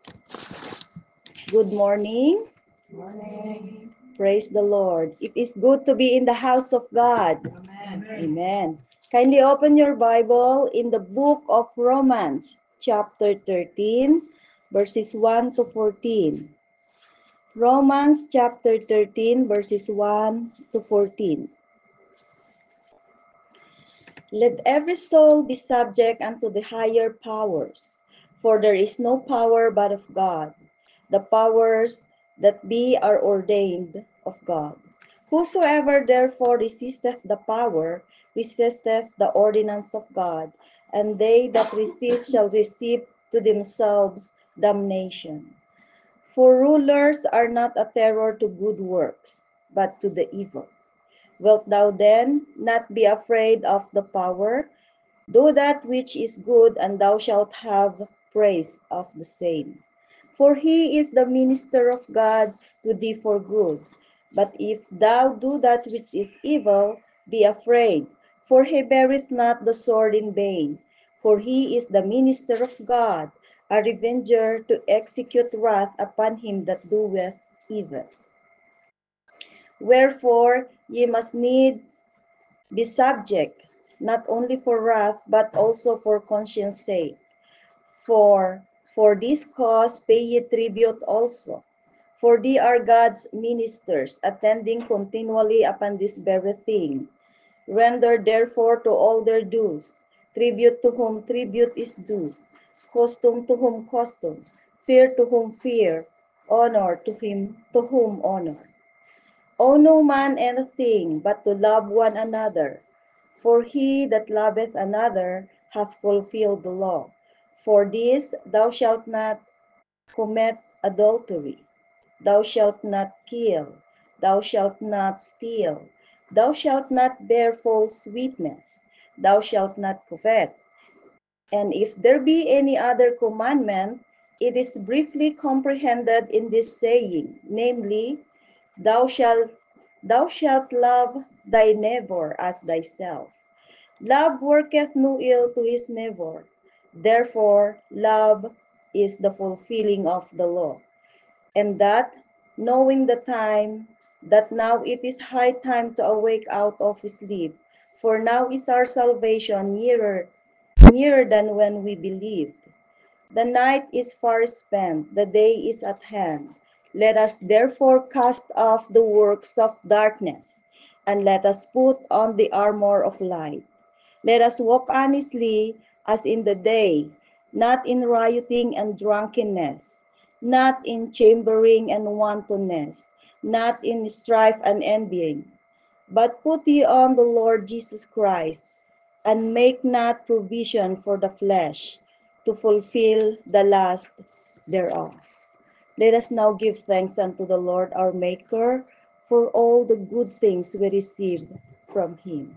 Good morning. Morning. Praise the Lord. It is good to be in the house of God. Amen. Amen. Kindly open your Bible in the book of Romans, chapter 13, verses 1 to 14. Romans chapter 13, verses 1 to 14. Let every soul be subject unto the higher powers, for there is no power but of God. The powers that be are ordained of God. Whosoever therefore resisteth the power, resisteth the ordinance of God, and they that resist shall receive to themselves damnation. For rulers are not a terror to good works, but to the evil. Wilt thou then not be afraid of the power? Do that which is good, and thou shalt have praise of the same. For he is the minister of God to thee for good. But if thou do that which is evil, be afraid, for he beareth not the sword in vain. For he is the minister of God, a revenger to execute wrath upon him that doeth evil. Wherefore ye must needs be subject, not only for wrath, but also for conscience sake. For this cause pay ye tribute also. For they are God's ministers, attending continually upon this very thing. Render therefore to all their dues, tribute to whom tribute is due, custom to whom custom, fear to whom fear, honor to him to whom honor. Owe no man anything but to love one another. For he that loveth another hath fulfilled the law. For this, thou shalt not commit adultery, thou shalt not kill, thou shalt not steal, thou shalt not bear false witness, thou shalt not covet. And if there be any other commandment, it is briefly comprehended in this saying, namely, thou shalt thou shalt love thy neighbor as thyself. Love worketh no ill to his neighbor. Therefore, love is the fulfilling of the law. And that, knowing the time, that now it is high time to awake out of sleep, for now is our salvation nearer than when we believed. The night is far spent, the day is at hand. Let us therefore cast off the works of darkness, and let us put on the armor of light. Let us walk honestly as in the day, not in rioting and drunkenness, not in chambering and wantonness, not in strife and envying. But put ye on the Lord Jesus Christ, and make not provision for the flesh to fulfill the lust thereof. Let us now give thanks unto the Lord our Maker for all the good things we received from him.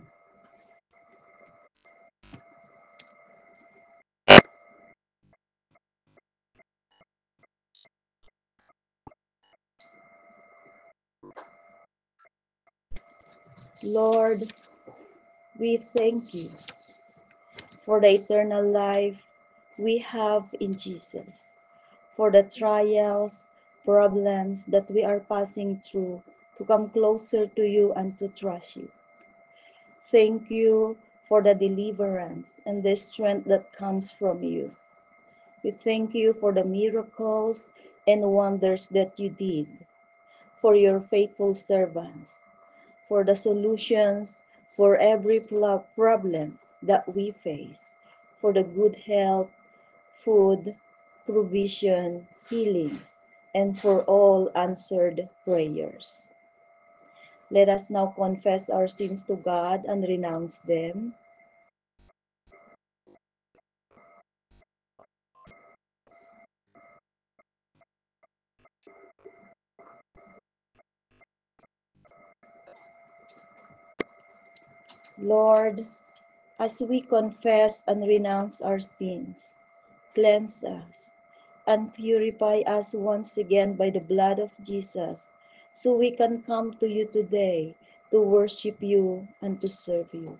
Lord, we thank you for the eternal life we have in Jesus, for the trials, problems that we are passing through to come closer to you and to trust you. Thank you for the deliverance and the strength that comes from you. We thank you for the miracles and wonders that you did, for your faithful servants, for the solutions for every problem that we face, for the good health, food, provision, healing, and for all answered prayers. Let us now confess our sins to God and renounce them. Lord, as we confess and renounce our sins, cleanse us and purify us once again by the blood of Jesus, so we can come to you today to worship you and to serve you.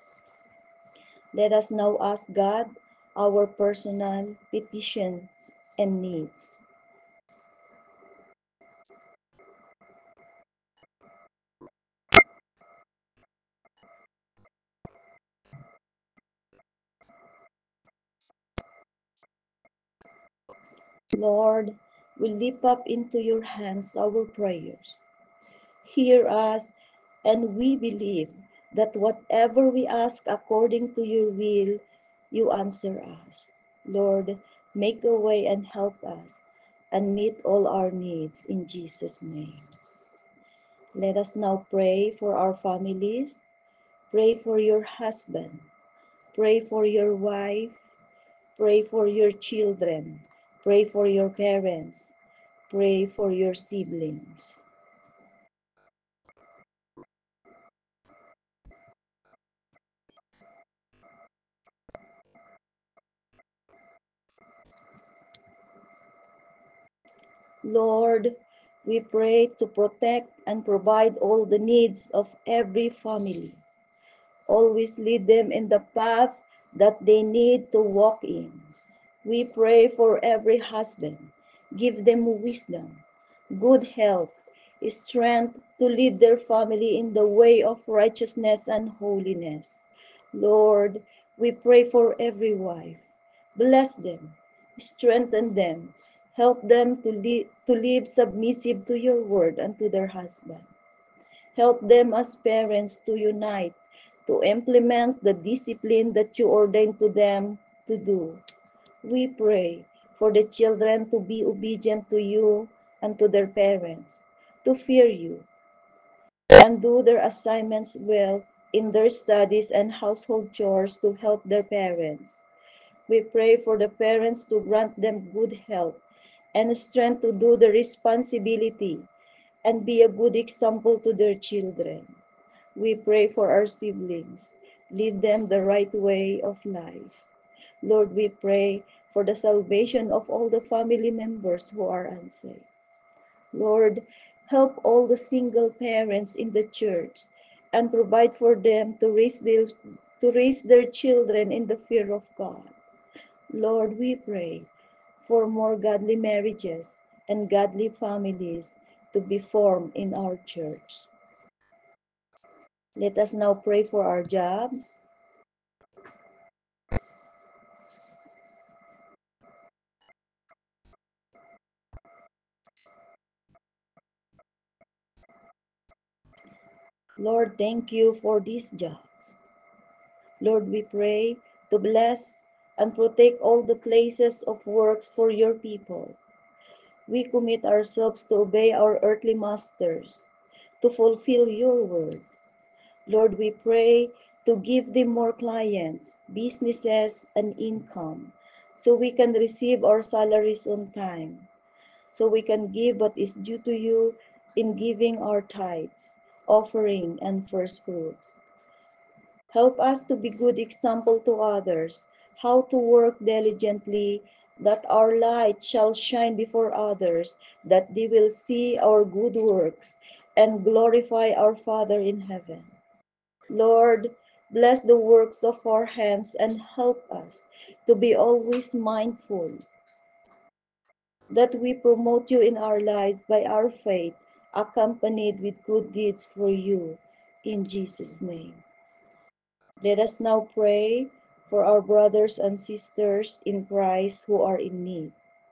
Let us now ask God our personal petitions. and needs. Lord, we lift up into your hands our prayers. Hear us, and we believe that whatever we ask according to your will, you answer us. Lord, make a way and help us and meet all our needs in Jesus' name. Let us now pray for our families. Pray for your husband. Pray for your wife. Pray for your children. Pray for your parents. Pray for your siblings. Lord, we pray to protect and provide all the needs of every family. Always lead them in the path that they need to walk in. We pray for every husband. Give them wisdom, good health, strength to lead their family in the way of righteousness and holiness. Lord, we pray for every wife. Bless them, strengthen them, help them to live submissive to your word and to their husband. Help them as parents to unite, to implement the discipline that you ordained to them to do. We pray for the children to be obedient to you and to their parents, to fear you, and do their assignments well in their studies and household chores to help their parents. We pray for the parents to grant them good health and strength to do the responsibility and be a good example to their children. We pray for our siblings. Lead them the right way of life. Lord, we pray for the salvation of all the family members who are unsaved. Lord, help all the single parents in the church and provide for them to raise their children in the fear of God. Lord, we pray for more godly marriages and godly families to be formed in our church. Let us now pray for our jobs. Lord, thank you for these jobs. Lord, we pray to bless and protect all the places of works for your people. We commit ourselves to obey our earthly masters, to fulfill your word. Lord, we pray to give them more clients, businesses, and income, so we can receive our salaries on time, so we can give what is due to you in giving our tithes, offering, and first fruits. Help us to be good example to others, how to work diligently, that our light shall shine before others, that they will see our good works and glorify our Father in heaven. Lord, bless the works of our hands and help us to be always mindful that we promote you in our lives by our faith, accompanied with good deeds for you. In Jesus' name. Let us now pray for our brothers and sisters in Christ who are in need.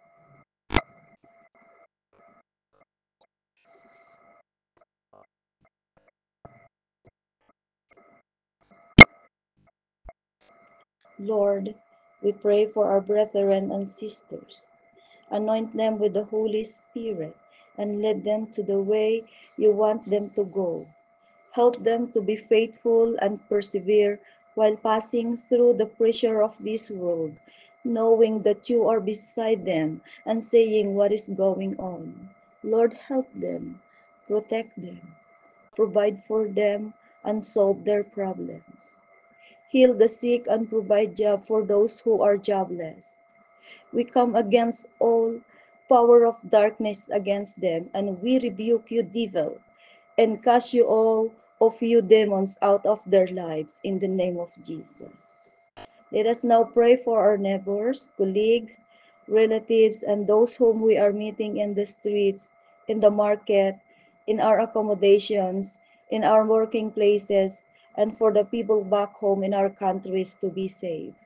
Lord, we pray for our brethren and sisters. Anoint them with the Holy Spirit and lead them to the way you want them to go. Help them to be faithful and persevere while passing through the pressure of this world, knowing that you are beside them and saying what is going on. Lord, help them, protect them, provide for them, and solve their problems. Heal the sick and provide job for those who are jobless. We come against all power of darkness against them, and we rebuke you, devil, and cast you all of you demons out of their lives in the name of Jesus. Let us now pray for our neighbors, colleagues, relatives, and those whom we are meeting in the streets, in the market, in our accommodations, in our working places, and for the people back home in our countries to be safe.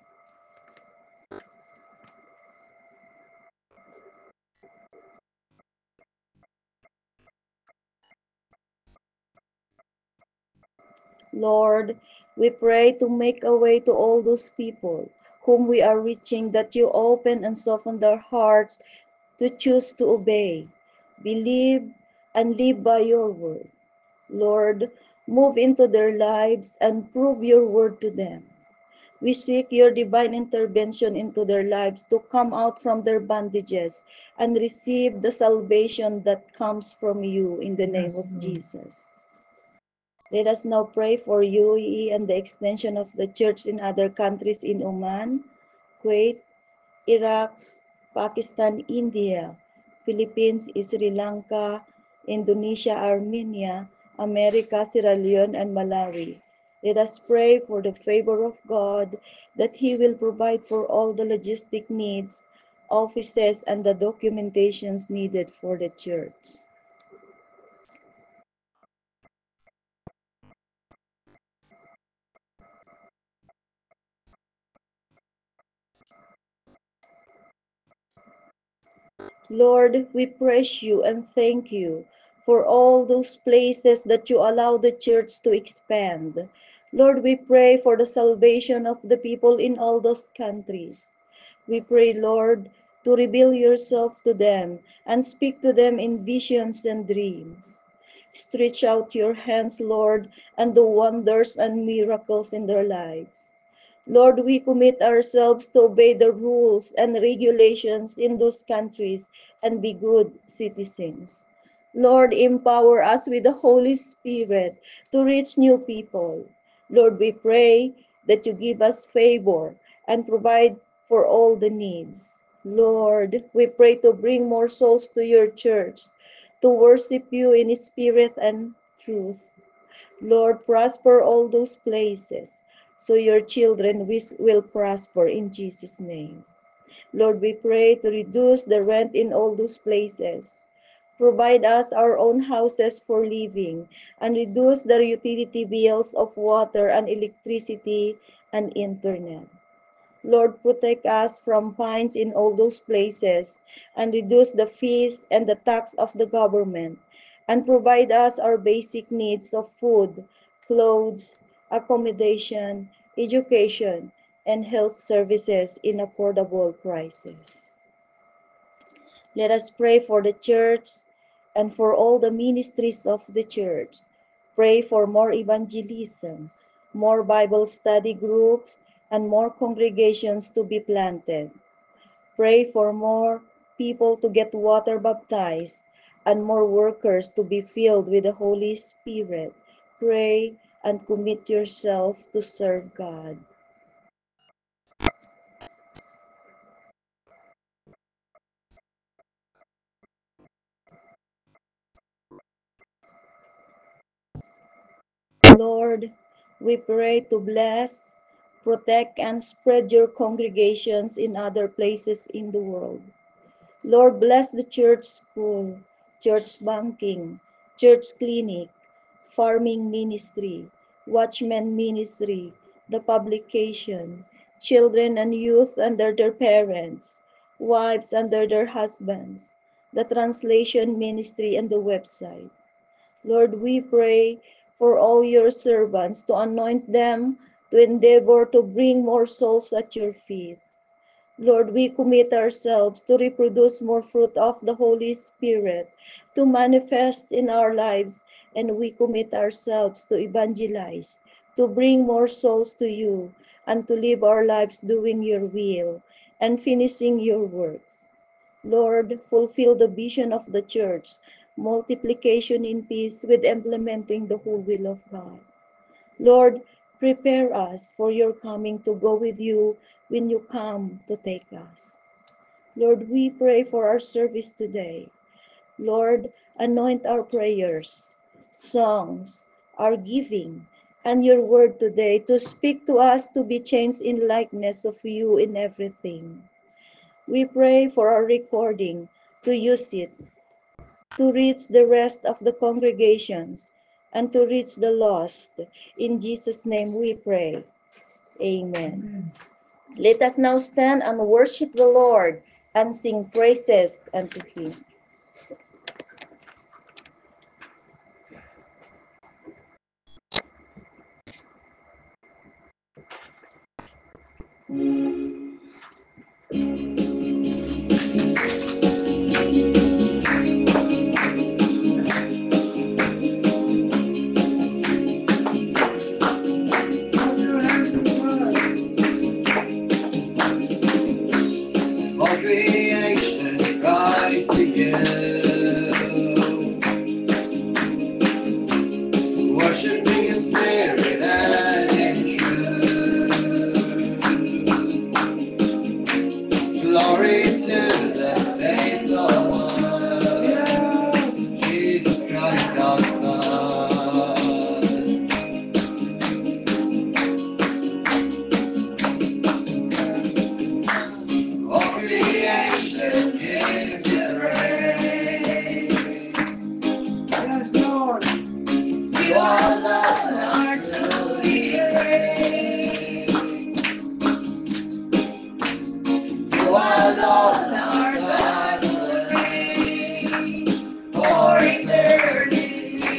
Lord, we pray to make a way to all those people whom we are reaching, that you open and soften their hearts to choose to obey, believe, and live by your word. Lord, move into their lives and prove your word to them. We seek your divine intervention into their lives to come out from their bondages and receive the salvation that comes from you in the name of Jesus. Let us now pray for UAE and the extension of the church in other countries in Oman, Kuwait, Iraq, Pakistan, India, Philippines, Sri Lanka, Indonesia, Armenia, America, Sierra Leone, and Malawi. Let us pray for the favor of God, that He will provide for all the logistic needs, offices, and the documentations needed for the church. Lord, we praise you and thank you for all those places that you allow the church to expand. Lord, we pray for the salvation of the people in all those countries. We pray, Lord, to reveal yourself to them and speak to them in visions and dreams. Stretch out your hands, Lord, and do wonders and miracles in their lives. Lord, we commit ourselves to obey the rules and regulations in those countries and be good citizens. Lord, empower us with the Holy Spirit to reach new people. Lord, we pray that you give us favor and provide for all the needs. Lord, we pray to bring more souls to your church, to worship you in spirit and truth. Lord, prosper all those places so your children will prosper in Jesus' name. Lord, we pray to reduce the rent in all those places. Provide us our own houses for living and reduce the utility bills of water and electricity and internet. Lord, protect us from fines in all those places and reduce the fees and the tax of the government and provide us our basic needs of food, clothes, accommodation, education, and health services in affordable prices. Let us pray for the church and for all the ministries of the church. Pray for more evangelism, more Bible study groups, and more congregations to be planted. Pray for more people to get water baptized and more workers to be filled with the Holy Spirit. Pray and commit yourself to serve God. Lord, we pray to bless, protect, and spread your congregations in other places in the world. Lord, bless the church school, church banking, church clinic, farming ministry, watchman ministry, the publication, children and youth under their parents, wives under their husbands, the translation ministry, and the website. Lord, we pray for all your servants to anoint them to endeavor to bring more souls at your feet. Lord, we commit ourselves to reproduce more fruit of the Holy Spirit to manifest in our lives, and we commit ourselves to evangelize, to bring more souls to you, and to live our lives doing your will and finishing your works. Lord, fulfill the vision of the church, multiplication in peace with implementing the whole will of God. Lord, prepare us for your coming to go with you when you come to take us. Lord, we pray for our service today. Lord, anoint our prayers, songs, our giving, and your word today to speak to us to be changed in likeness of you in everything. We pray for our recording to use it to reach the rest of the congregations and to reach the lost. In Jesus' name we pray. Amen. Let us now stand and worship the Lord and sing praises unto him. All creation cries together, worshiping in spirit and in truth. Glory to the faithful one, Jesus Christ our Son. All creation gives you praise. Yes, Lord. You are Lord, our truly great. You are Lord, our God who reigns for eternity.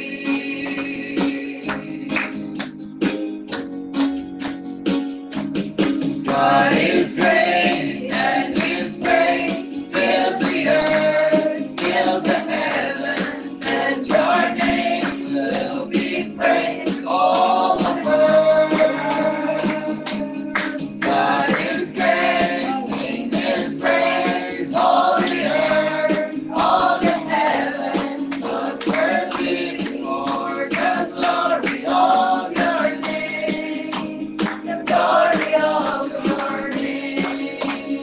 God is great and his praise fills the earth, fills the heavens, and your name will be praised all the world. God is great, sing his praise, all the earth, all the heavens must worship for the glory of your name, the glory of your name.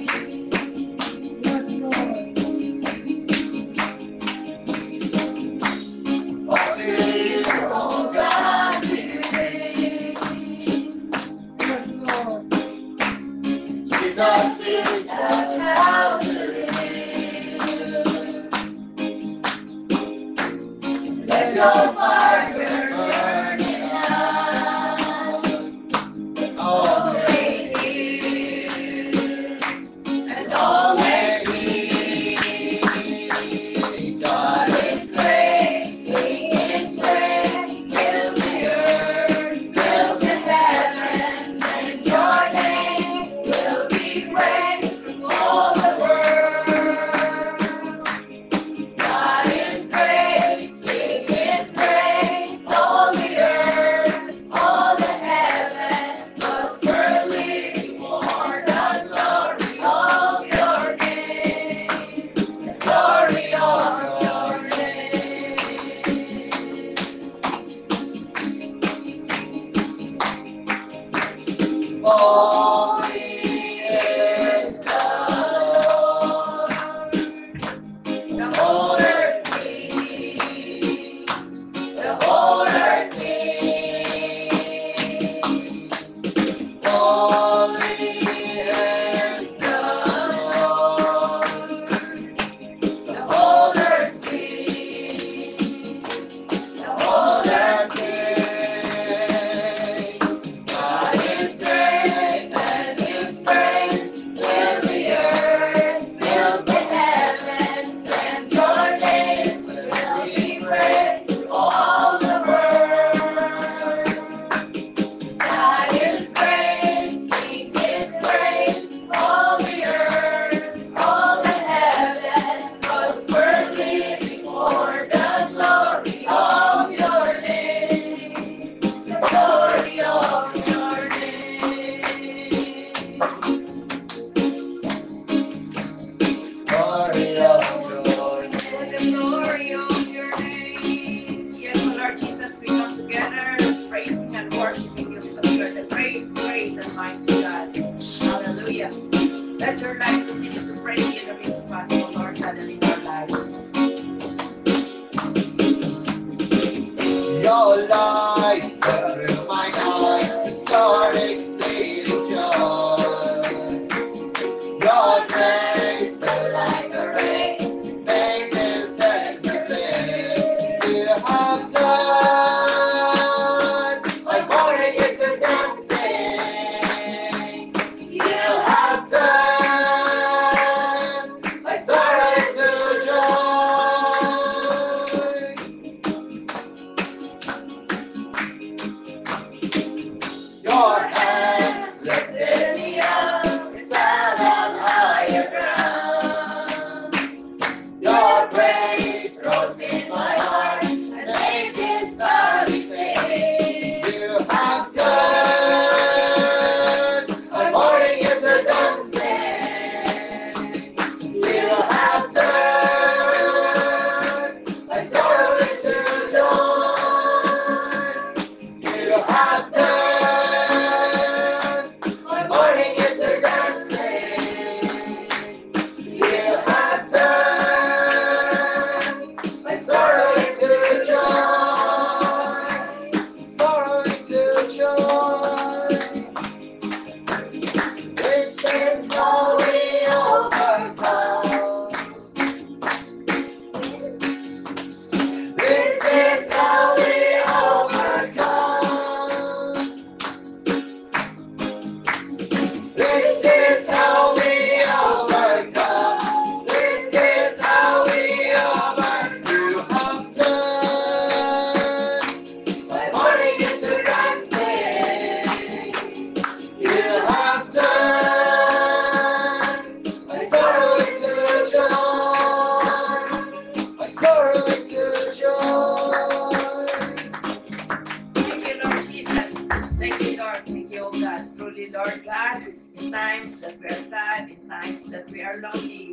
Yes, Lord. All to you, oh God, we sing. Yes, Lord. Jesus teach us how to live. Let your fire burn in us. Always hear and always see. God is great, sing his praise, fills the earth, fills the heavens, and your name will be praised from all the world. God is great, sing his praise.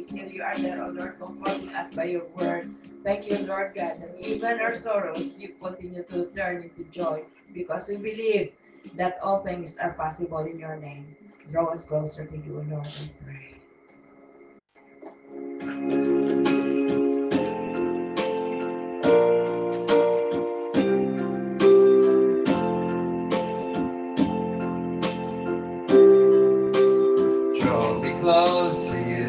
still you are there, O Lord, comforting us by your word. Thank you, Lord God, that even our sorrows, you continue to turn into joy because we believe that all things are possible in your name. Draw us closer to you, Lord, we pray. Draw me close to you.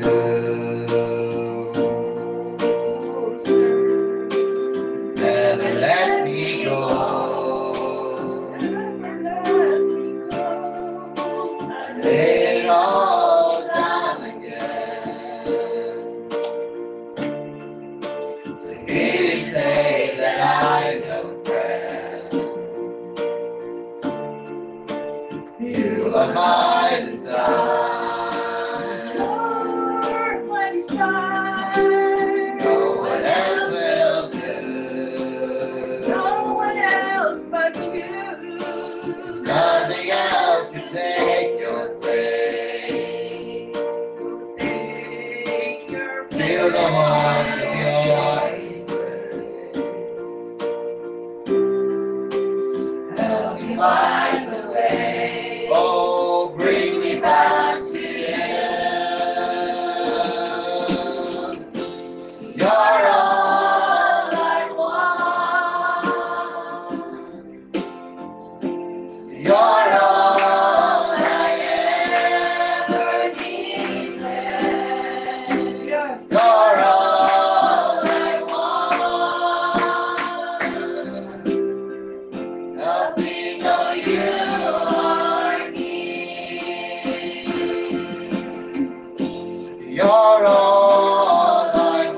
Never let me go. Never let me go. I lay it all down again. To hear you say that I'm no friend. You are my desire. Lord, my desire. No one else will do. No one else but you. Nothing else can take your place. So take your place. Feel the warmth of your embrace. Help me find the way. Oh, bring me back to you. You're all I want. You're all I ever needed. Yes. You're all I want. Help me know you are near. You're all I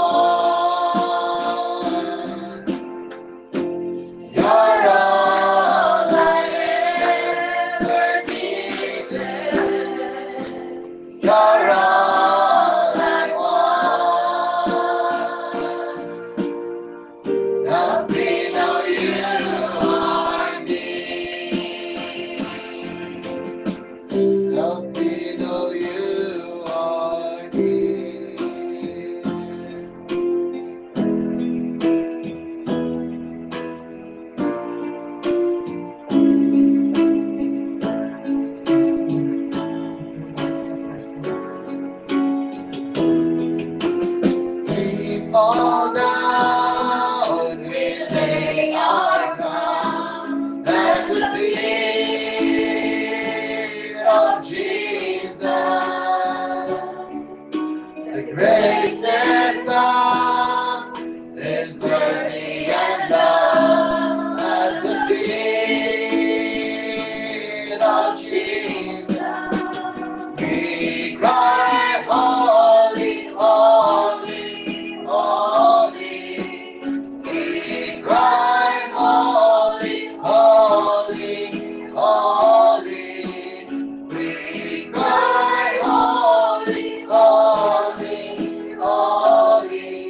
want. You're all I ever needed. You're all I want. Help me know you are near. Help me know you are near. We fall down, we lay our crowns at the feet of Jesus. The greatness of His mercy and love at the feet of Jesus. We cry, holy, holy, holy. We cry, holy, holy, holy. We cry, holy, holy, holy.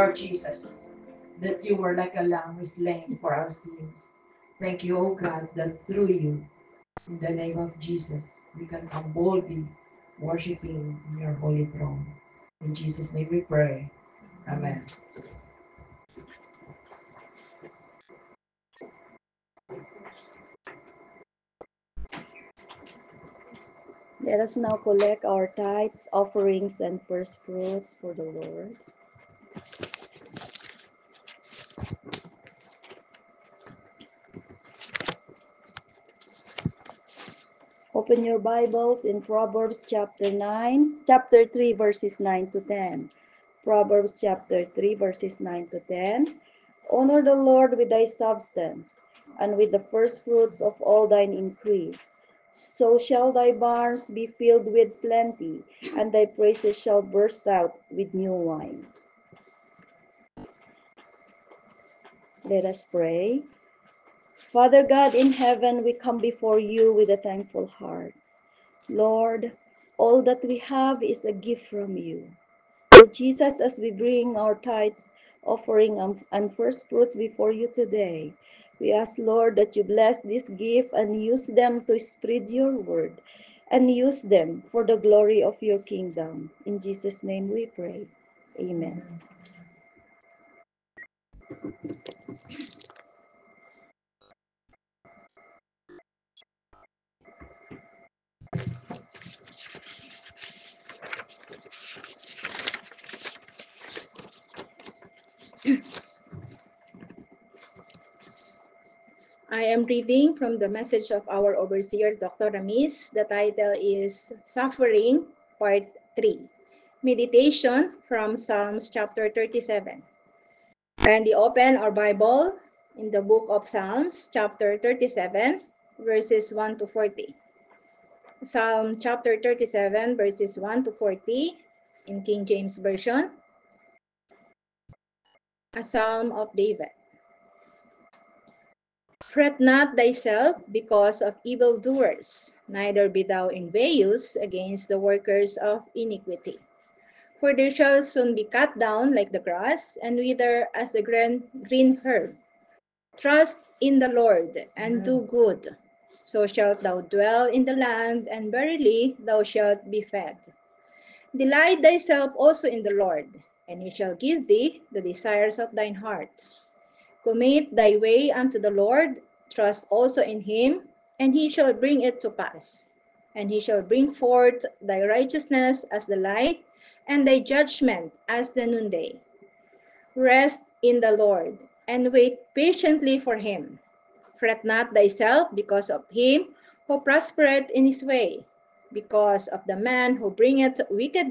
Lord Jesus, that you were like a lamb who is slain for our sins. Thank you, O God, that through you, in the name of Jesus, we can come boldly worshiping in your holy throne. In Jesus' name we pray. Amen. Let us now collect our tithes, offerings, and first fruits for the Lord. Open your Bibles in Proverbs chapter 3, verses 9 to 10. Proverbs chapter 3, verses 9 to 10. Honor the Lord with thy substance, and with the first fruits of all thine increase. So shall thy barns be filled with plenty, and thy praises shall burst out with new wine. Let us pray. Father God in heaven, we come before you with a thankful heart. Lord, all that we have is a gift from you. Lord Jesus, as we bring our tithes, offering, and first fruits before you today, we ask, Lord, that you bless this gift and use them to spread your word and use them for the glory of your kingdom. In Jesus' name we pray. Amen. I am reading from the message of our overseers, Dr. Ramis. The title is Suffering, Part 3. Meditation from Psalms chapter 37. Kindly open our Bible in the book of Psalms, chapter 37, verses 1 to 40. Psalm chapter 37, verses 1 to 40 in King James Version. A Psalm of David. Fret not thyself because of evildoers, neither be thou envious against the workers of iniquity. For they shall soon be cut down like the grass, and wither as the green herb. Trust in the Lord, and do good. So shalt thou dwell in the land, and verily thou shalt be fed. Delight thyself also in the Lord, and he shall give thee the desires of thine heart. Commit thy way unto the Lord, trust also in him, and he shall bring it to pass. And he shall bring forth thy righteousness as the light, and thy judgment as the noonday. Rest in the Lord, and wait patiently for him. Fret not thyself because of him who prospereth in his way, because of the man who bringeth wicked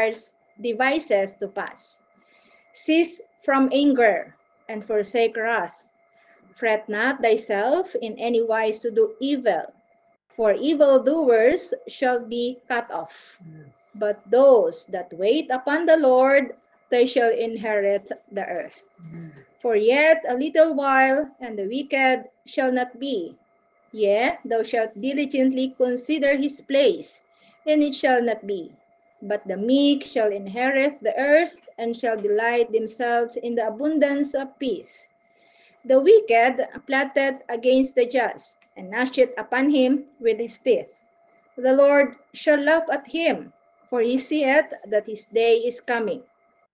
devices to pass. Cease from anger, and forsake wrath. Fret not thyself in any wise to do evil, for evildoers shall be cut off. But those that wait upon the Lord, they shall inherit the earth. For yet a little while, and the wicked shall not be. Yea, thou shalt diligently consider his place, and it shall not be. But the meek shall inherit the earth, and shall delight themselves in the abundance of peace. The wicked plotted against the just, and gnasheth upon him with his teeth. The Lord shall laugh at him, for he seeth that his day is coming.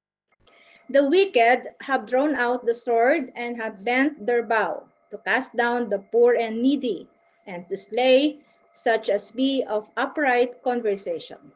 The wicked have drawn out the sword, and have bent their bow, to cast down the poor and needy, and to slay such as be of upright conversation.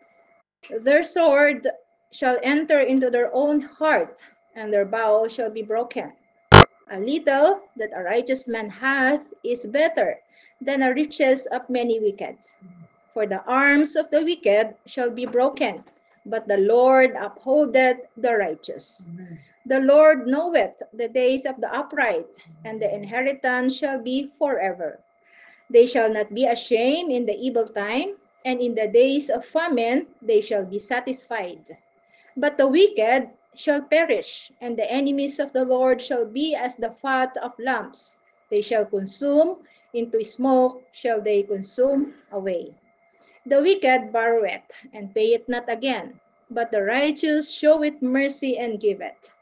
Their sword shall enter into their own heart, and their bow shall be broken. A little that a righteous man hath is better than the riches of many wicked. For the arms of the wicked shall be broken, but the Lord upholdeth the righteous. The Lord knoweth the days of the upright, and the inheritance shall be forever. They shall not be ashamed in the evil time, and in the days of famine they shall be satisfied. But the wicked shall perish, and the enemies of the Lord shall be as the fat of lambs. They shall consume, into smoke shall they consume away. The wicked borroweth, and payeth not again, but the righteous showeth mercy and giveth.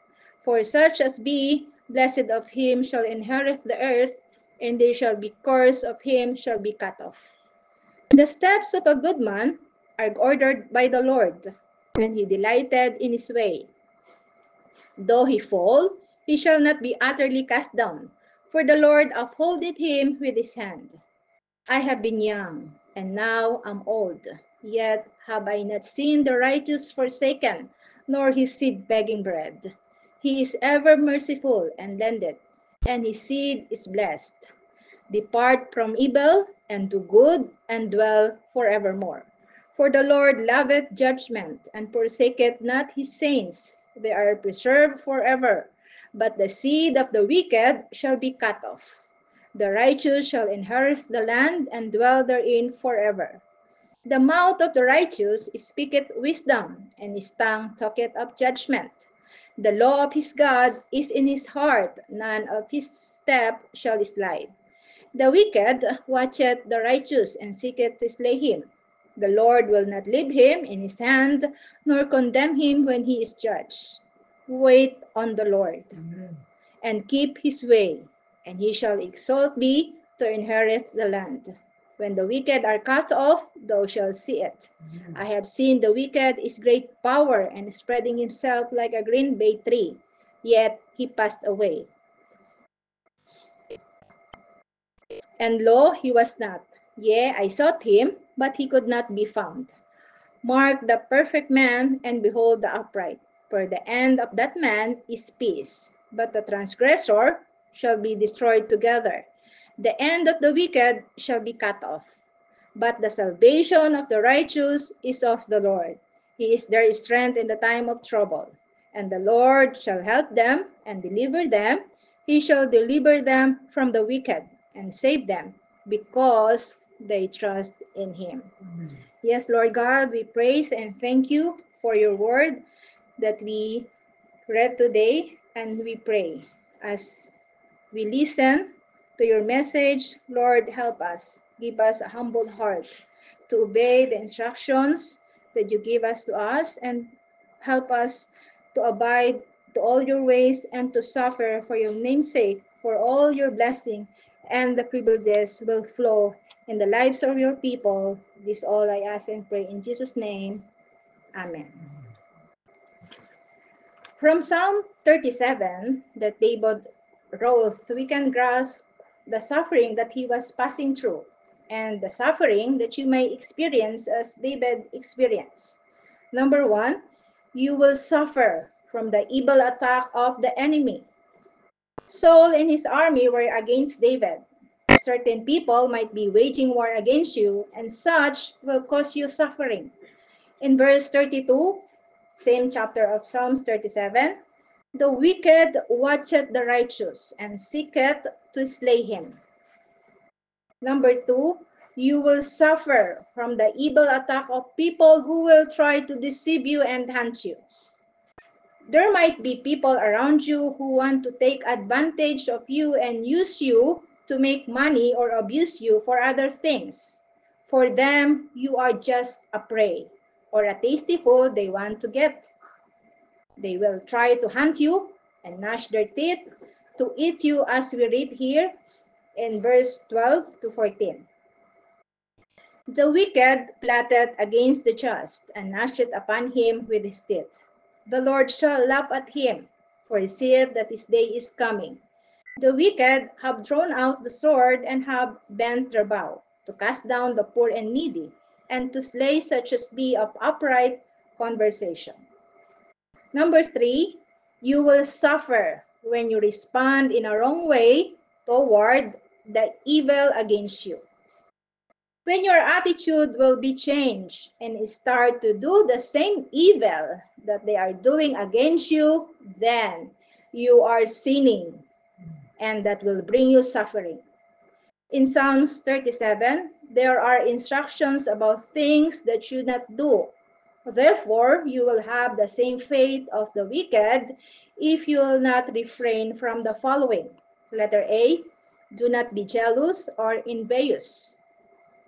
For such as be blessed of him shall inherit the earth, and there shall be curse of him shall be cut off. The steps of a good man are ordered by the Lord, and he delighted in his way. Though he fall, he shall not be utterly cast down, for the Lord upholdeth him with his hand. I have been young, and now am old, yet have I not seen the righteous forsaken, nor his seed begging bread. He is ever merciful and lendeth, and his seed is blessed. Depart from evil, and do good, and dwell forevermore. For the Lord loveth judgment, and forsaketh not his saints. They are preserved forever. But the seed of the wicked shall be cut off. The righteous shall inherit the land, and dwell therein forever. The mouth of the righteous speaketh wisdom, and his tongue talketh of judgment. The law of his God is in his heart, none of his step shall slide. The wicked watcheth the righteous, and seeketh to slay him. The Lord will not leave him in his hand, nor condemn him when he is judged. Wait on the Lord, and keep his way, and he shall exalt thee to inherit the land. When the wicked are cut off, thou shalt see it. I have seen the wicked is great power, and spreading himself like a green bay tree, yet he passed away. And lo, he was not. Yea, I sought him, but he could not be found. Mark the perfect man, and behold the upright. For the end of that man is peace, but the transgressor shall be destroyed together. The end of the wicked shall be cut off. But the salvation of the righteous is of the Lord. He is their strength in the time of trouble. And the Lord shall help them and deliver them. He shall deliver them from the wicked and save them, because they trust in him. Yes, Lord God, we praise and thank you for your word that we read today, and we pray as we listen to your message. Lord, help us. Give us a humble heart to obey the instructions that you give us to us, and help us to abide to all your ways and to suffer for your name's sake, for all your blessing and the privileges will flow in the lives of your people. This all I ask and pray in Jesus' name. Amen. From Psalm 37 that David wrote, we can grasp the suffering that he was passing through, and the suffering that you may experience as David experienced. Number one, you will suffer from the evil attack of the enemy. Saul and his army were against David. Certain people might be waging war against you, and such will cause you suffering. In verse 32, same chapter of Psalms 37, the wicked watcheth the righteous, and seeketh to slay him. Number two, you will suffer from the evil attack of people who will try to deceive you and hunt you. There might be people around you who want to take advantage of you and use you to make money or abuse you for other things. For them, you are just a prey or a tasty food they want to get. They will try to hunt you and gnash their teeth to eat you, as we read here in verse 12 to 14. The wicked plotted against the just, and gnashed upon him with his teeth. The Lord shall laugh at him, for he seeth that his day is coming. The wicked have drawn out the sword, and have bent their bow, to cast down the poor and needy, and to slay such as be of upright conversation. Number three, you will suffer when you respond in a wrong way toward the evil against you. When your attitude will be changed and start to do the same evil that they are doing against you, then you are sinning, and that will bring you suffering. In Psalms 37, there are instructions about things that you should not do. Therefore, you will have the same fate of the wicked if you will not refrain from the following. Letter A, do not be jealous or envious.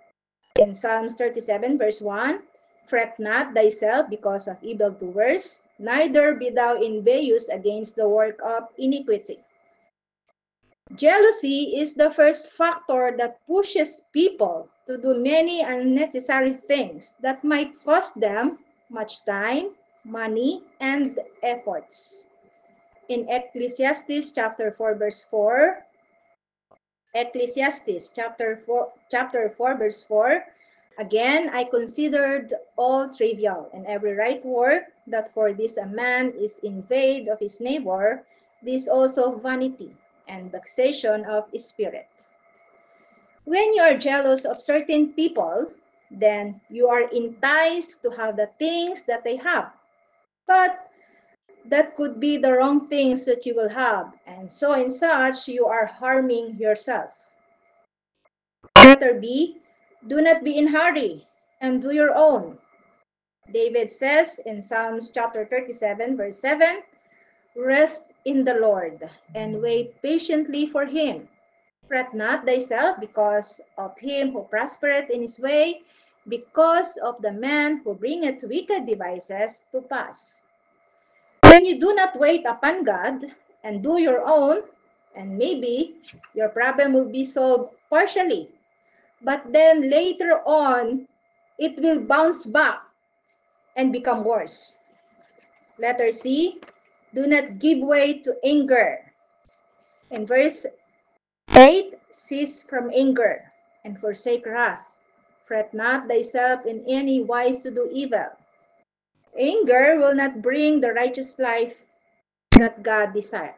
In Psalms 37, verse 1, fret not thyself because of evildoers, neither be thou envious against the work of iniquity. Jealousy is the first factor that pushes people to do many unnecessary things that might cost them much time, money, and efforts. In Ecclesiastes chapter 4 verse 4, Ecclesiastes chapter 4 verse 4, again I considered all trivial and every right work, that for this a man is invade of his neighbor, this also vanity and vexation of spirit. When you are jealous of certain people, then you are enticed to have the things that they have. But that could be the wrong things that you will have, and so in such you are harming yourself. Letter B, do not be in hurry and do your own. David says in Psalms chapter 37 verse 7, rest in the Lord and wait patiently for him. Fret not thyself because of him who prospereth in his way, because of the man who bringeth wicked devices to pass. When you do not wait upon God and do your own, and maybe your problem will be solved partially, but then later on, it will bounce back and become worse. Letter C, do not give way to anger. In verse 8, cease from anger and forsake wrath. Fret not thyself in any wise to do evil. Anger will not bring the righteous life that God desires.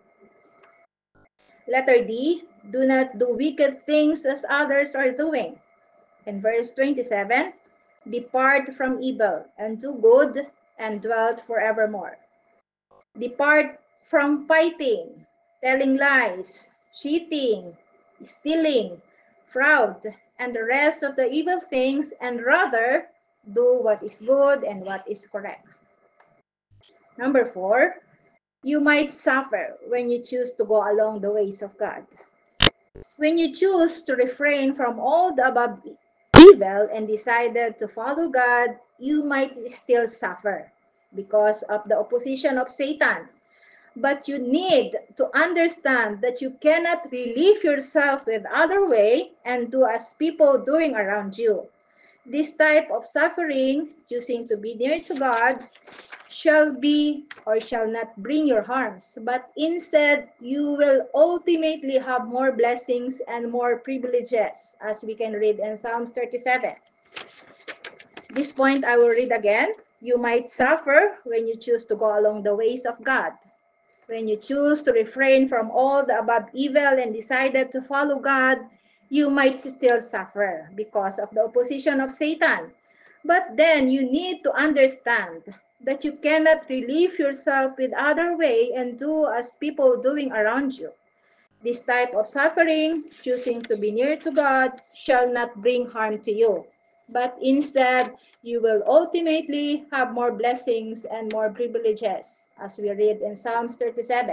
Letter D, do not do wicked things as others are doing. In verse 27, depart from evil and do good and dwell forevermore. Depart from fighting, telling lies, cheating, stealing, fraud, and the rest of the evil things, and rather do what is good and what is correct. Number 4, you might suffer when you choose to go along the ways of God. When you choose to refrain from all the above evil and decided to follow God, you might still suffer because of the opposition of Satan. But you need to understand that you cannot relieve yourself with other way and do as people doing around you. This type of suffering, choosing to be near to God, shall be or shall not bring your harms, but instead you will ultimately have more blessings and more privileges, as we can read in Psalms 37. This point I will read again. You might suffer when you choose to go along the ways of God. When you choose to refrain from all the above evil and decided to follow God, you might still suffer because of the opposition of Satan. But then you need to understand that you cannot relieve yourself with other way and do as people doing around you. This type of suffering, choosing to be near to God, shall not bring harm to you, but instead you will ultimately have more blessings and more privileges, as we read in Psalms 37.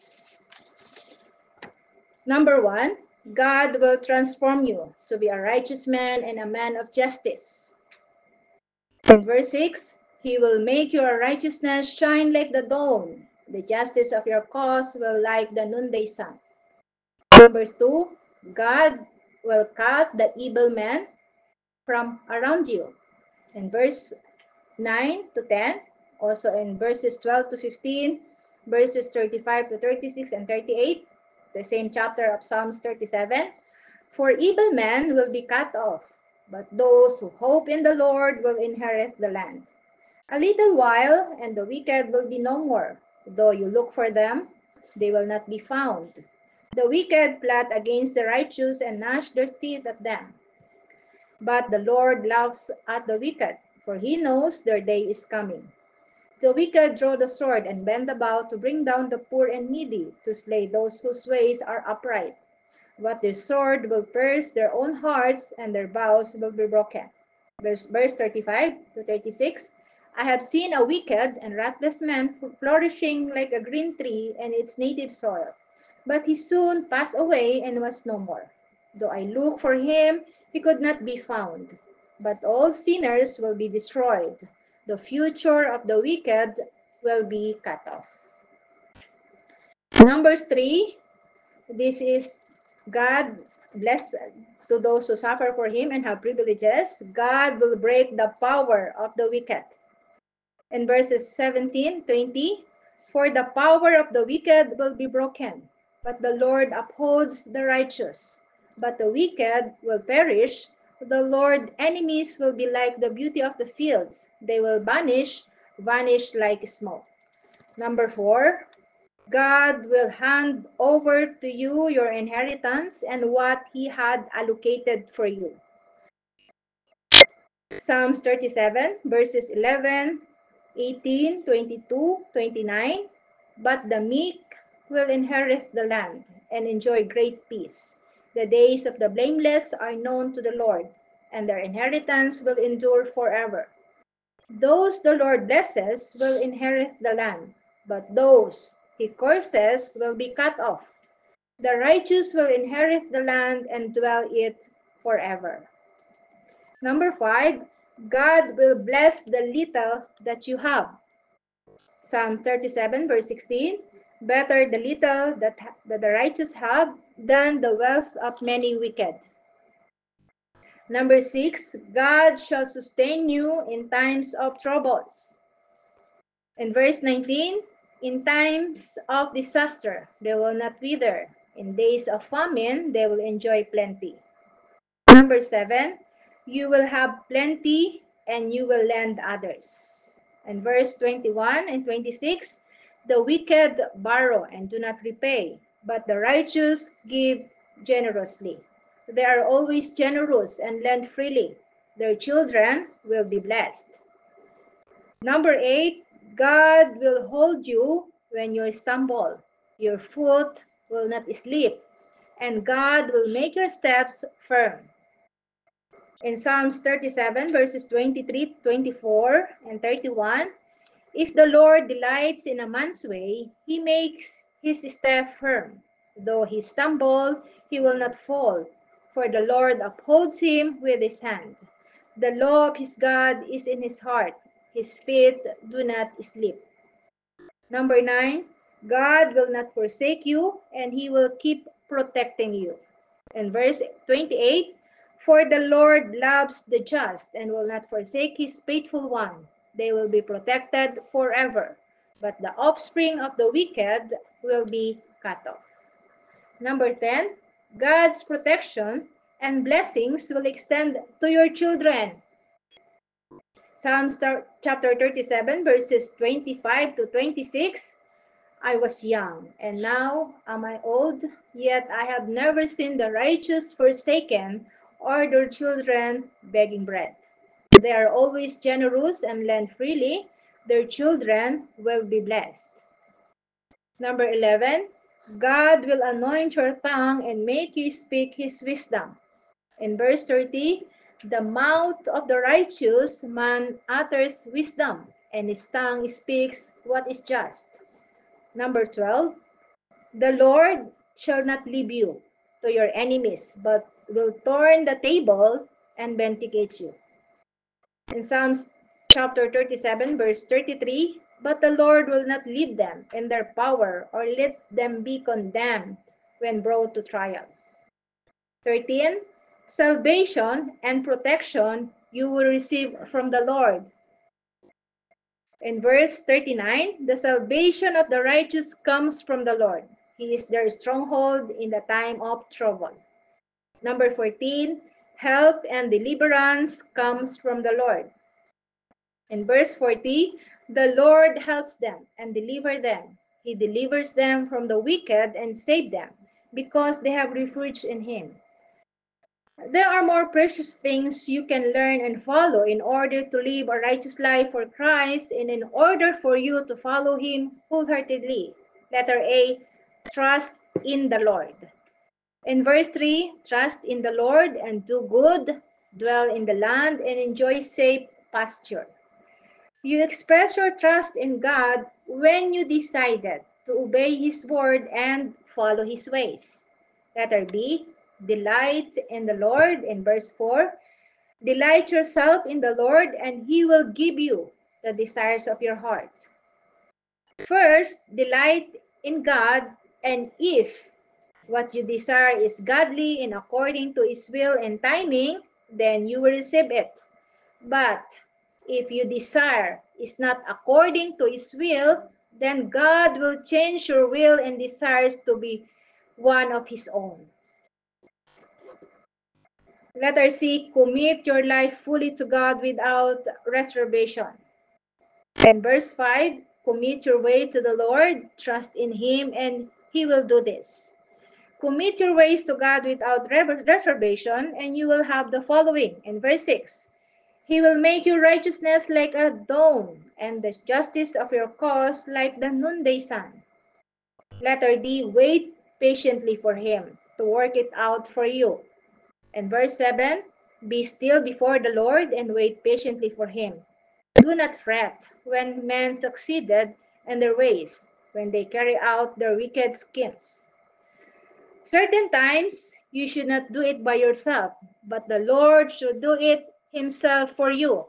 Number 1, God will transform you to be a righteous man and a man of justice. In verse 6, he will make your righteousness shine like the dawn. The justice of your cause will like the noonday sun. Number 2, God will cut the evil man from around you. In verse 9 to 10, also in verses 12 to 15, verses 35 to 36 and 38, the same chapter of Psalms 37. For evil men will be cut off, but those who hope in the Lord will inherit the land. A little while, and the wicked will be no more. Though you look for them, they will not be found. The wicked plot against the righteous and gnash their teeth at them. But the Lord laughs at the wicked, for he knows their day is coming. The wicked draw the sword and bend about to bring down the poor and needy, to slay those whose ways are upright. But their sword will pierce their own hearts, and their bows will be broken. Verse 35 to 36. I have seen a wicked and wrathless man flourishing like a green tree in its native soil. But he soon passed away and was no more. Though I looked for him, he could not be found. But all sinners will be destroyed. The future of the wicked will be cut off. Number 3, this is God bless to those who suffer for him and have privileges. God will break the power of the wicked. In verses 17, 20, for the power of the wicked will be broken, but the Lord upholds the righteous. But the wicked will perish. The Lord's enemies will be like the beauty of the fields. They will vanish like smoke. Number 4, God will hand over to you your inheritance and what he had allocated for you. Psalms 37, verses 11, 18, 22, 29. But the meek will inherit the land and enjoy great peace. The days of the blameless are known to the Lord, and their inheritance will endure forever. Those the Lord blesses will inherit the land, but those he curses will be cut off. The righteous will inherit the land and dwell it forever. Number 5, God will bless the little that you have. Psalm 37, verse 16, better the little that the righteous have than the wealth of many wicked. Number 6, God shall sustain you in times of troubles. In verse 19, in times of disaster, they will not wither. In days of famine, they will enjoy plenty. Number 7, you will have plenty and you will lend others. And verse 21 and 26, the wicked borrow and do not repay, but the righteous give generously. They are always generous and lend freely. Their children will be blessed. Number 8, God will hold you when you stumble. Your foot will not slip, and God will make your steps firm. In Psalms 37, verses 23, 24, and 31, if the Lord delights in a man's way, he makes his step firm. Though he stumble, he will not fall, for the Lord upholds him with his hand. The law of his God is in his heart. His feet do not slip. Number 9, God will not forsake you, and he will keep protecting you. In verse 28, for the Lord loves the just and will not forsake his faithful one. They will be protected forever, but the offspring of the wicked will be cut off. Number 10, God's protection and blessings will extend to your children. Psalms chapter 37, verses 25 to 26. I was young, and now am I old, yet I have never seen the righteous forsaken or their children begging bread. They are always generous and lend freely. Their children will be blessed. Number 11, God will anoint your tongue and make you speak his wisdom. In verse 30, the mouth of the righteous man utters wisdom, and his tongue speaks what is just. Number 12, the Lord shall not leave you to your enemies, but will turn the table and vindicate you. In Psalms chapter 37, verse 33, but the Lord will not leave them in their power or let them be condemned when brought to trial. 13, salvation and protection you will receive from the Lord. In verse 39, the salvation of the righteous comes from the Lord. He is their stronghold in the time of trouble. Number 14, help and deliverance comes from the Lord. In verse 40, the Lord helps them and delivers them. He delivers them from the wicked and saves them because they have refuge in him. There are more precious things you can learn and follow in order to live a righteous life for Christ and in order for you to follow him wholeheartedly. Letter A, trust in the Lord. In verse 3, trust in the Lord and do good, dwell in the land and enjoy safe pasture. You express your trust in God when you decided to obey his word and follow his ways. Letter B, delight in the Lord. In verse 4, delight yourself in the Lord and he will give you the desires of your heart. First, delight in God, and if what you desire is godly and according to His will and timing, then you will receive it. But if your desire is not according to His will, then God will change your will and desires to be one of His own. Letter C, commit your life fully to God without reservation. And verse 5, commit your way to the Lord, trust in Him, and He will do this. Commit your ways to God without reservation, and you will have the following. In verse 6, He will make your righteousness like a dawn, and the justice of your cause like the noonday sun. Letter D, wait patiently for Him to work it out for you. And verse 7, be still before the Lord and wait patiently for Him. Do not fret when men succeeded in their ways, when they carry out their wicked schemes. Certain times you should not do it by yourself, but the Lord should do it Himself for you.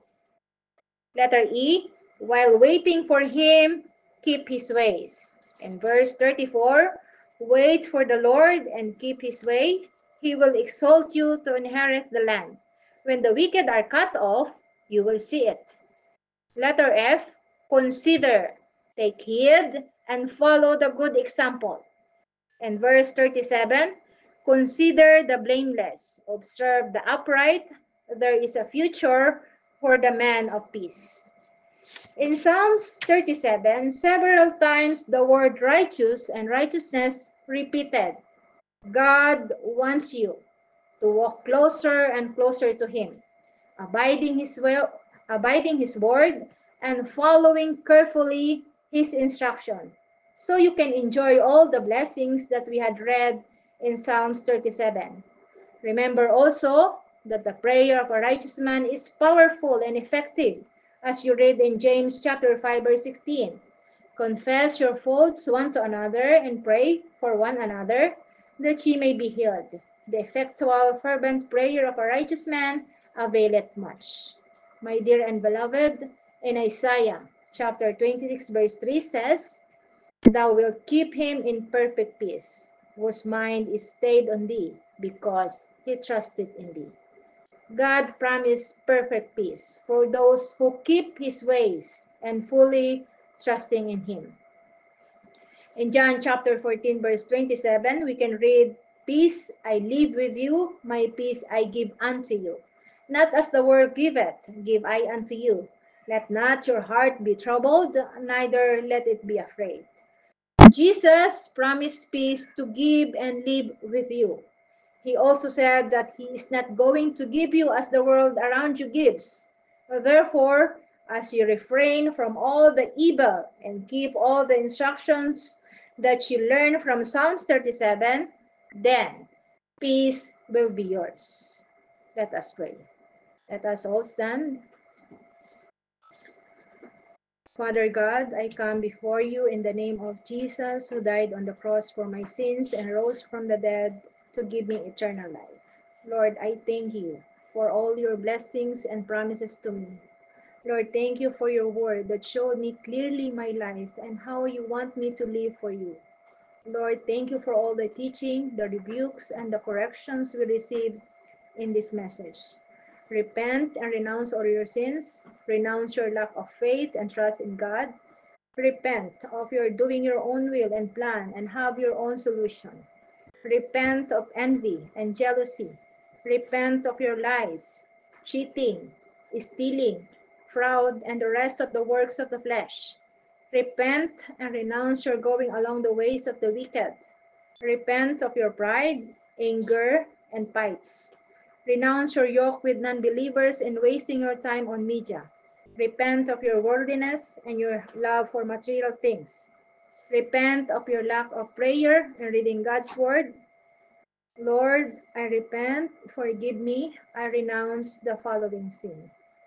Letter E, while waiting for Him, keep His ways. In verse 34, wait for the Lord and keep His way. He will exalt you to inherit the land. When the wicked are cut off, you will see it. Letter F, consider, take heed, and follow the good example. And verse 37, consider the blameless, observe the upright, there is a future for the man of peace. In Psalms 37, several times the word righteous and righteousness repeated. God wants you to walk closer and closer to Him, abiding His will, abiding His word, and following carefully His instruction, so you can enjoy all the blessings that we had read in Psalms 37. Remember also that the prayer of a righteous man is powerful and effective, as you read in James chapter 5 verse 16. Confess your faults one to another and pray for one another that ye may be healed. The effectual fervent prayer of a righteous man availeth much. My dear and beloved, in Isaiah chapter 26 verse 3 says, Thou wilt keep him in perfect peace, whose mind is stayed on thee, because he trusted in thee. God promised perfect peace for those who keep his ways and fully trusting in him. In John chapter 14 verse 27, we can read, Peace I leave with you, my peace I give unto you. Not as the world giveth, give I unto you. Let not your heart be troubled, neither let it be afraid. Jesus promised peace to give and live with you. He also said that He is not going to give you as the world around you gives. Therefore, as you refrain from all the evil and keep all the instructions that you learn from Psalms 37, then peace will be yours. Let us pray. Let us all stand. Father God, I come before you in the name of Jesus, who died on the cross for my sins and rose from the dead to give me eternal life. Lord, I thank you for all your blessings and promises to me. Lord, thank you for your word that showed me clearly my life and how you want me to live for you. Lord, thank you for all the teaching, the rebukes, and the corrections we received in this message. Repent and renounce all your sins. Renounce your lack of faith and trust in God. Repent of your doing your own will and plan and have your own solution. Repent of envy and jealousy. Repent of your lies, cheating, stealing, fraud, and the rest of the works of the flesh. Repent and renounce your going along the ways of the wicked. Repent of your pride, anger, and fights. Renounce your yoke with non-believers and wasting your time on media. Repent of your worldliness and your love for material things. Repent of your lack of prayer and reading God's word. Lord, I repent, forgive me, I renounce the following sin.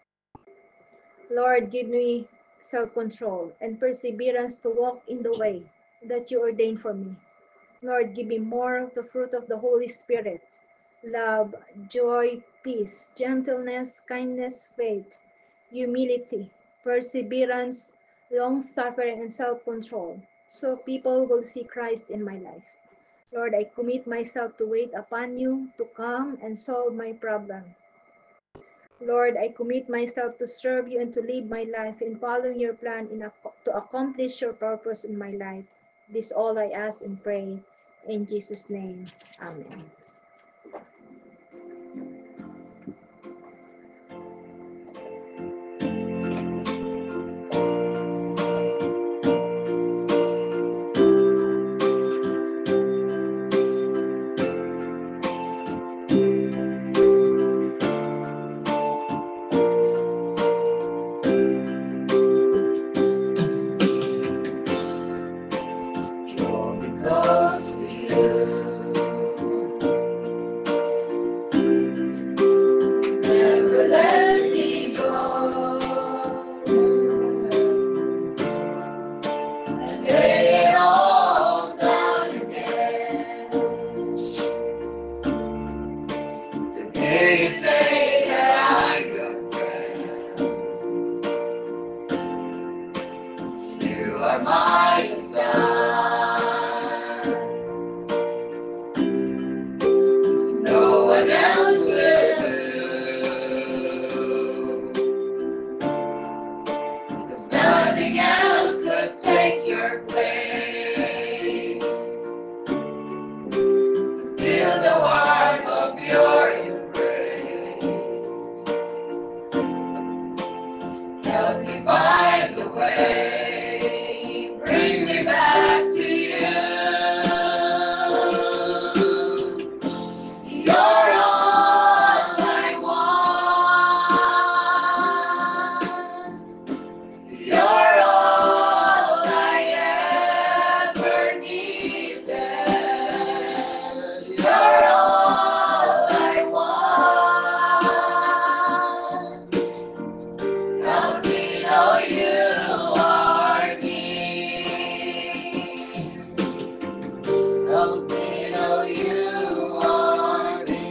Lord, give me self-control and perseverance to walk in the way that you ordained for me. Lord, give me more of the fruit of the Holy Spirit: love, joy, peace, gentleness, kindness, faith, humility, perseverance, long suffering, and self control, so people will see Christ in my life. Lord, I commit myself to wait upon you to come and solve my problem. Lord, I commit myself to serve you and to live my life in following your plan to accomplish your purpose in my life. This all I ask and pray in Jesus' name. Amen. Draw me close to you. Never let me go. And lay it all down again. Today you say that I got friends. You are my desire. No one else will do. Cause nothing else could take your place. Feel the warmth of your embrace. Help me find a way. Bring me back to you. You're all I want. You're all I ever needed. You're all I want. Help me know you are near. Help me know you are near.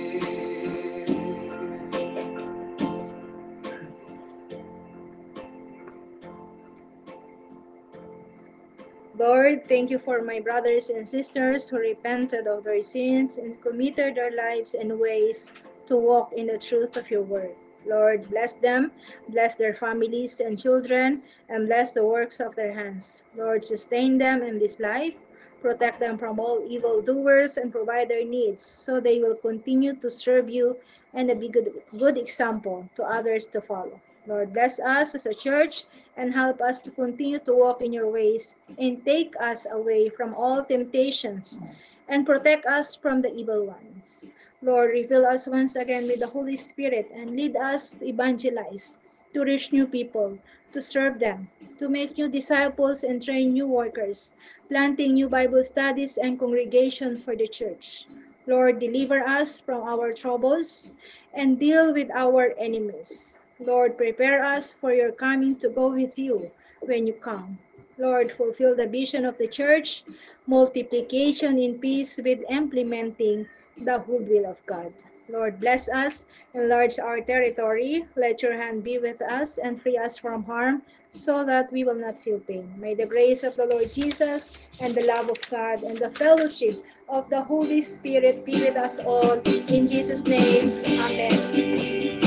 Lord, thank you for my brothers and sisters who repented of their sins and committed their lives and ways to walk in the truth of your word. Lord, bless them, bless their families and children, and bless the works of their hands. Lord, sustain them in this life, protect them from all evildoers, and provide their needs so they will continue to serve you and be good example to others to follow. Lord, bless us as a church and help us to continue to walk in your ways and take us away from all temptations and protect us from the evil ones. Lord, refill us once again with the Holy Spirit and lead us to evangelize, to reach new people, to serve them, to make new disciples and train new workers, planting new Bible studies and congregation for the church. Lord, deliver us from our troubles and deal with our enemies. Lord, prepare us for your coming to go with you when you come. Lord, fulfill the vision of the church, multiplication in peace with implementing the whole will of God. Lord, bless us, enlarge our territory, let your hand be with us and free us from harm so that we will not feel pain. May the grace of the Lord Jesus and the love of God and the fellowship of the Holy Spirit be with us all. In Jesus' name, amen.